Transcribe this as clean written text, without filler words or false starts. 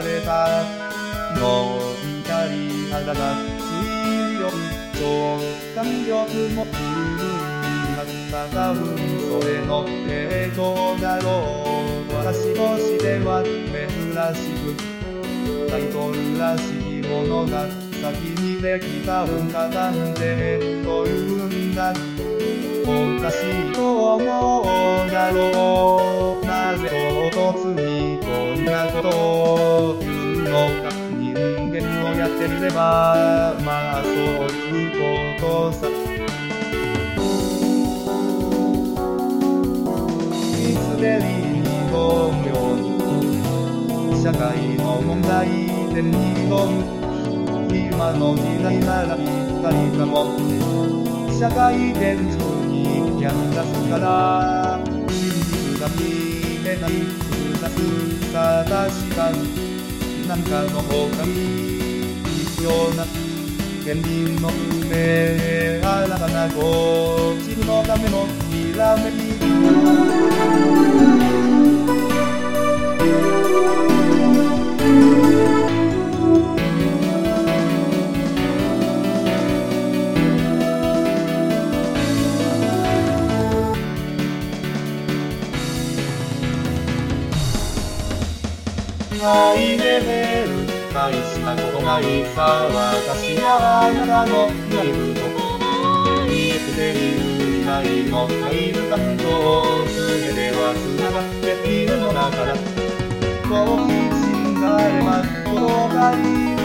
れた。の光肌が強く、超感力も十分にあった多分それの程度だろう。私としては珍しく、タイトルらしいものが先にできた文化なんてというんだ。おかしいと思うだろう。なぜ唐突にこんなことを言うのか。人間をやってみればまあそういうことさ。ミステリーのように社会の問題点に挑む。今の時代ならぴったりかも。社会現実にキャン出すから真実が見えない複雑さ確かになんかの他に必要な現実の運命新たな構築のためのひらめき。ハイレベル大したことないさ。私やあなたのいるところに生きている時代の入る感動全ては繋がっているのだから。好奇心があれば届かない